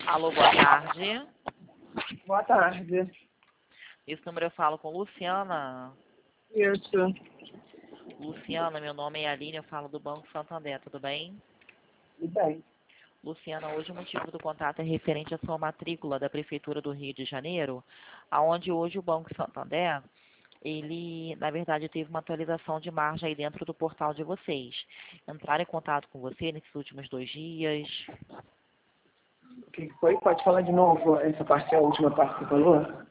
Alô, boa tarde. Boa tarde. Esse número eu falo com Luciana. Isso. Luciana, meu nome é Aline, eu falo do Banco Santander, tudo bem? Tudo bem. Luciana, hoje o motivo do contato é referente à sua matrícula da Prefeitura do Rio de Janeiro, aonde hoje o Banco Santander, ele, na verdade, teve uma atualização de margem aí dentro do portal de vocês. Entraram em contato com você nesses últimos 2 dias? O que foi? Pode falar de novo essa parte, a última parte que você falou?